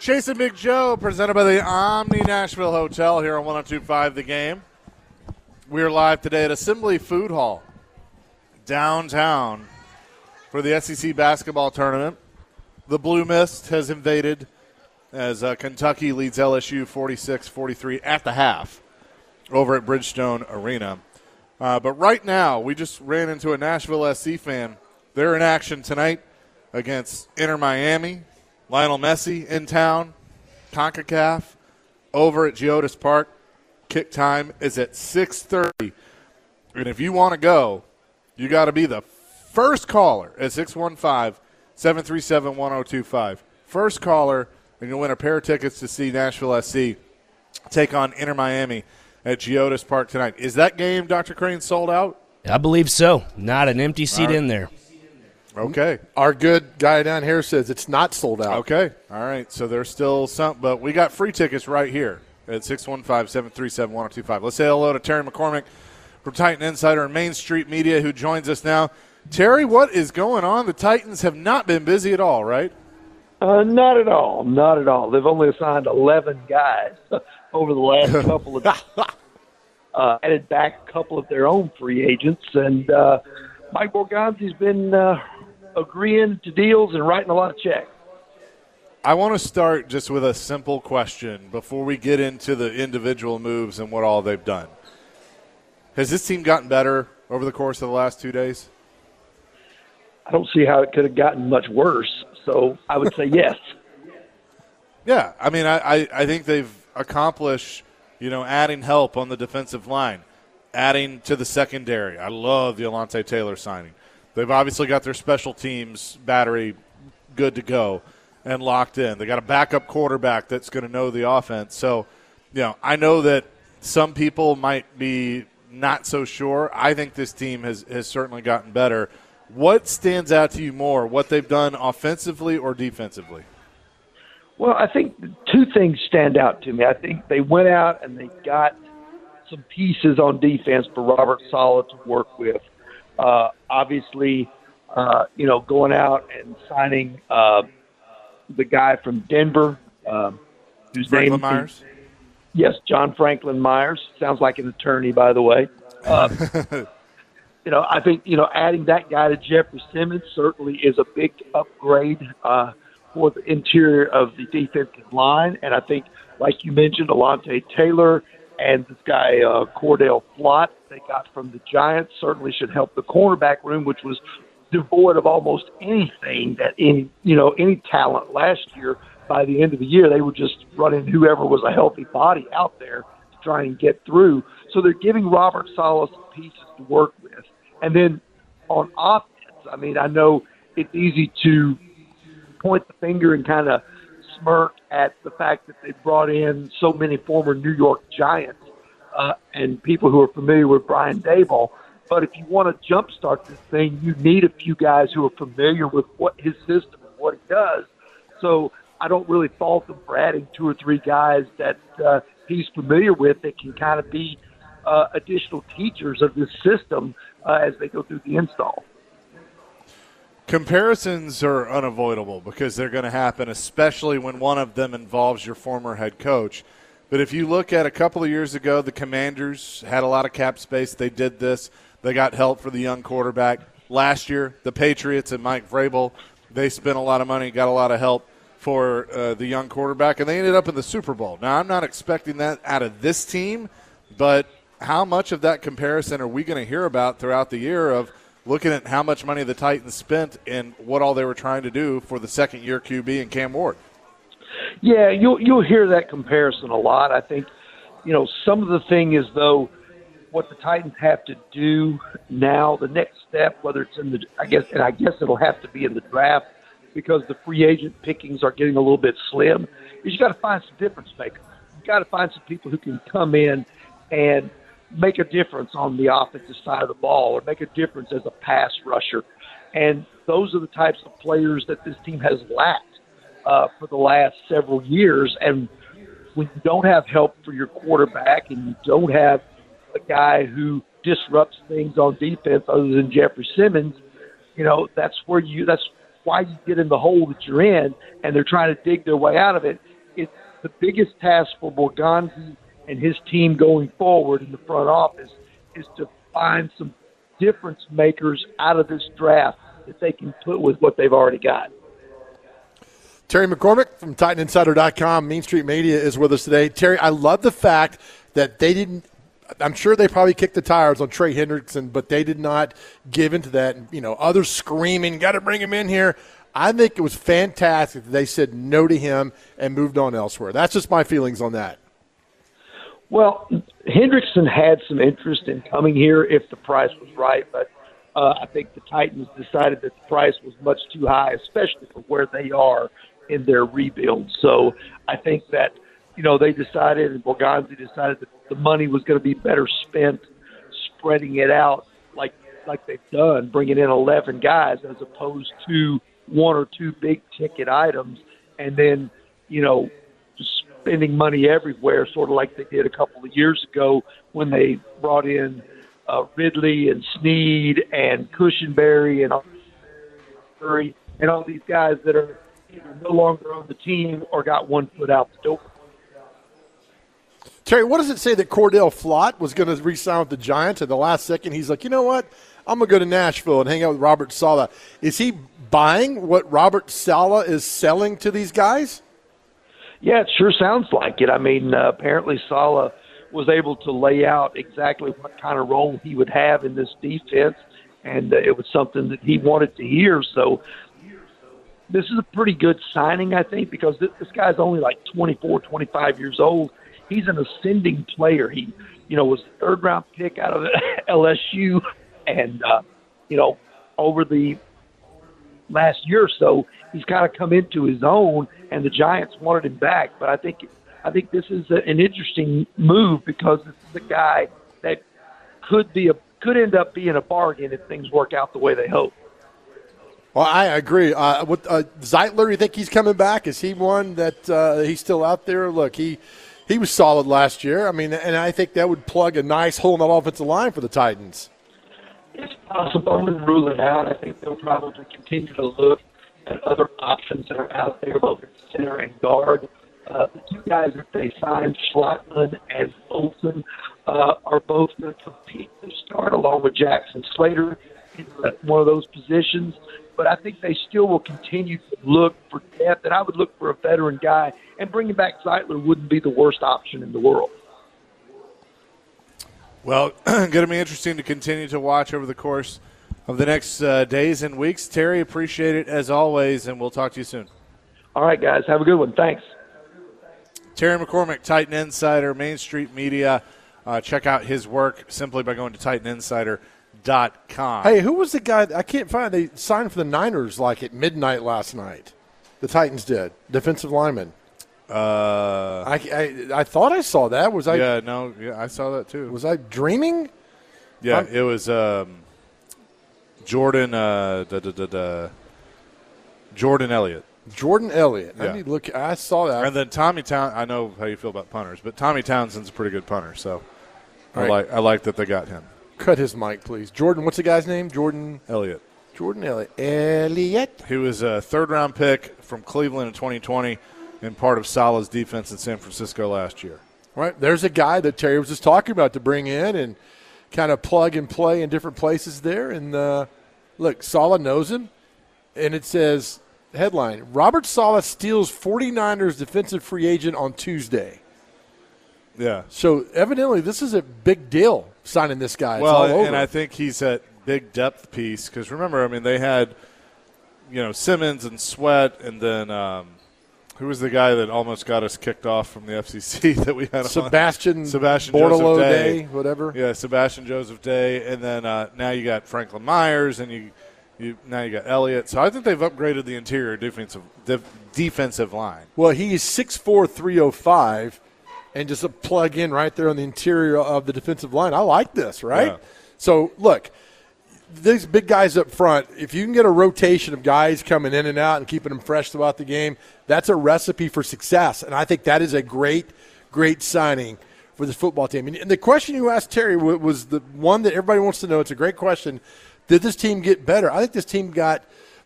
Chasing Big Joe, presented by the Omni Nashville Hotel here on 102.5 The Game. We're live today at Assembly Food Hall, downtown, for the SEC basketball tournament. The Blue Mist has invaded as Kentucky leads LSU 46-43 at the half over at Bridgestone Arena. But right now, we just ran into a Nashville SC fan. They're in action tonight against Inter Miami. Lionel Messi in town, CONCACAF, over at Geodis Park. Kick time is at 6:30. And if you want to go, you got to be the first caller at 615-737-1025. First caller, and you'll win a pair of tickets to see Nashville SC take on Inter Miami at Geodis Park tonight. Is that game, Dr. Crane, sold out? I believe so. Not an empty seat in there. Okay. Our good guy down here says it's not sold out. Okay. All right. So there's still some, but we got free tickets right here at 615-737-1025. Let's say hello to Terry McCormick from Titan Insider and Main Street Media, who joins us now. Terry, what is going on? The Titans have not been busy at all, right? Not at all. Not at all. They've only assigned 11 guys over the last couple of added back a couple of their own free agents. And Mike Borgonzi's been agreeing to deals and writing a lot of checks. I want to start just with a simple question before we get into the individual moves and what all they've done. Has this team gotten better over the course of the last 2 days? I don't see how it could have gotten much worse, so I would say yes. Yeah, I mean, I think they've accomplished, adding help on the defensive line, adding to the secondary. I love the Alontae Taylor signing. They've obviously got their special teams battery good to go and locked in. They got a backup quarterback that's going to know the offense. So, I know that some people might be not so sure. I think this team has certainly gotten better. What stands out to you more, what they've done offensively or defensively? Well, I think two things stand out to me. I think they went out and they got some pieces on defense for Robert Saleh to work with. Obviously, going out and signing the guy from Denver, whose Franklin name Myers? Yes, John Franklin Myers. Sounds like an attorney, by the way. I think, adding that guy to Jeffrey Simmons certainly is a big upgrade for the interior of the defensive line. And I think, like you mentioned, Alontae Taylor and this guy Cordell Flott they got from the Giants certainly should help the cornerback room, which was devoid of almost anything that any talent last year. By the end of the year, they were just running whoever was a healthy body out there to try and get through. So they're giving Robert Saleh some pieces to work with. And then on offense, I mean, I know it's easy to point the finger and kind of smirk at the fact that they brought in so many former New York Giants and people who are familiar with Brian Daboll. But if you want to jumpstart this thing, you need a few guys who are familiar with what his system and what he does. So I don't really fault them for adding two or three guys that he's familiar with that can kind of be additional teachers of this system as they go through the install. Comparisons are unavoidable because they're going to happen, especially when one of them involves your former head coach. But if you look at a couple of years ago, the Commanders had a lot of cap space. They did this. They got help for the young quarterback. Last year, the Patriots and Mike Vrabel, they spent a lot of money, got a lot of help for the young quarterback, and they ended up in the Super Bowl. Now, I'm not expecting that out of this team, but how much of that comparison are we going to hear about throughout the year of looking at how much money the Titans spent and what all they were trying to do for the second-year QB and Cam Ward? Yeah, you'll hear that comparison a lot. I think, some of the thing is, though, what the Titans have to do now, the next step, whether it's in I guess it'll have to be in the draft because the free agent pickings are getting a little bit slim, is you got to find some difference makers. You got to find some people who can come in and make a difference on the offensive side of the ball or make a difference as a pass rusher. And those are the types of players that this team has lacked for the last several years. And when you don't have help for your quarterback and you don't have a guy who disrupts things on defense other than Jeffrey Simmons, that's why you get in the hole that you're in, and they're trying to dig their way out of it. it's the biggest task for Borgonzi and his team going forward in the front office is to find some difference makers out of this draft that they can put with what they've already got. Terry McCormick from TitanInsider.com, Main Street Media, is with us today. Terry, I love the fact that they didn't – I'm sure they probably kicked the tires on Trey Hendrickson, but they did not give into that. Others screaming, got to bring him in here. I think it was fantastic that they said no to him and moved on elsewhere. That's just my feelings on that. Well, Hendrickson had some interest in coming here if the price was right, but I think the Titans decided that the price was much too high, especially for where they are in their rebuild. So I think that, they decided, and Borgonzi decided that the money was going to be better spent spreading it out like they've done, bringing in 11 guys as opposed to one or two big ticket items, and then, just spending money everywhere, sort of like they did a couple of years ago when they brought in Ridley and Snead and Cushenberry and Curry and all these guys that are either no longer on the team or got one foot out the door. Terry, what does it say that Cordell Flott was going to re-sign with the Giants at the last second? He's like, you know what? I'm going to go to Nashville and hang out with Robert Saleh. Is he buying what Robert Saleh is selling to these guys? Yeah, it sure sounds like it. I mean, apparently Saleh was able to lay out exactly what kind of role he would have in this defense, and it was something that he wanted to hear. So this is a pretty good signing, I think, because this guy's only like 24, 25 years old. He's an ascending player. He, was a third-round pick out of LSU, and, over the last year or so, he's kind of come into his own, and the Giants wanted him back. But I think this is an interesting move because this is a guy that could end up being a bargain if things work out the way they hope. Well, I agree. With Zeitler, you think he's coming back? Is he one that he's still out there? Look, he was solid last year. I mean, and I think that would plug a nice hole in that offensive line for the Titans. It's possible. I wouldn't rule it out. I think they'll probably continue to look at other options that are out there, both at center and guard. The two guys that they signed, Schlotman and Olsen, are both going to compete to start along with Jackson Slater in one of those positions. But I think they still will continue to look for depth, and I would look for a veteran guy. And bringing back Zeitler wouldn't be the worst option in the world. Well, going to be interesting to continue to watch over the course of the next days and weeks. Terry, appreciate it as always, and we'll talk to you soon. All right, guys. Have a good one. Thanks. Terry McCormick, Titan Insider, Main Street Media. Check out his work simply by going to TitanInsider.com. Hey, who was the guy? I can't find. They signed for the Niners like at midnight last night. The Titans did. Defensive lineman. I thought I saw that. Was I? Yeah, I saw that too. Was I dreaming? Yeah, it was Jordan. Jordan Elliott. Jordan Elliott. Yeah. I need to look. I saw that. And then Tommy Townsend. I know how you feel about punters, but Tommy Townsend's a pretty good punter. So I like that they got him. Cut his mic, please. Jordan. What's the guy's name? Jordan Elliott. Jordan Elliott. Elliott. He was a third-round pick from Cleveland in 2020 and part of Saleh's defense in San Francisco last year. Right. There's a guy that Terry was just talking about to bring in and kind of plug and play in different places there. And, look, Saleh knows him. And it says, headline, Robert Saleh steals 49ers defensive free agent on Tuesday. Yeah. So, evidently, this is a big deal, signing this guy. It's well, all over. And I think he's that big depth piece because, remember, I mean, they had, Simmons and Sweat and then who was the guy that almost got us kicked off from the FCC that we had Sebastian Joseph Day, whatever. Yeah, Sebastian Joseph Day. And then now you got Franklin Myers and now you got Elliott. So I think they've upgraded the interior defensive line. Well, he's 6'4", 305, and just a plug in right there on the interior of the defensive line. I like this, right? Yeah. So, look, these big guys up front, if you can get a rotation of guys coming in and out and keeping them fresh throughout the game, that's a recipe for success. And I think that is a great, great signing for this football team. And the question you asked, Terry, was the one that everybody wants to know. It's a great question. Did this team get better? I think this team got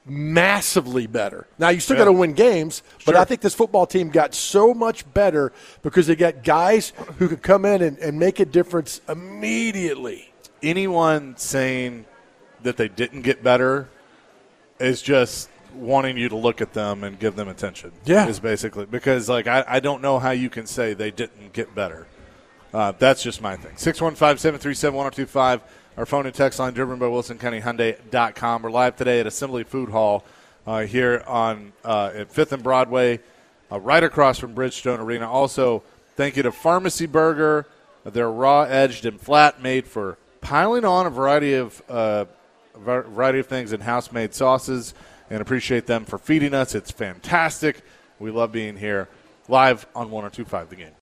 massively better. Now, you still got to win games, but I think this football team got so much better because they got guys who could come in and make a difference immediately. Anyone saying that they didn't get better is just wanting you to look at them and give them attention. Yeah. Is basically because, like, I don't know how you can say they didn't get better. That's just my thing. 615-737-1025. Our phone and text line, driven by WilsonCountyHyundai.com. We're live today at Assembly Food Hall here on at 5th and Broadway, right across from Bridgestone Arena. Also, thank you to Pharmacy Burger. They're raw, edged, and flat, made for piling on a variety of things and house-made sauces, and appreciate them for feeding us. It's fantastic. We love being here live on 102.5 The Game.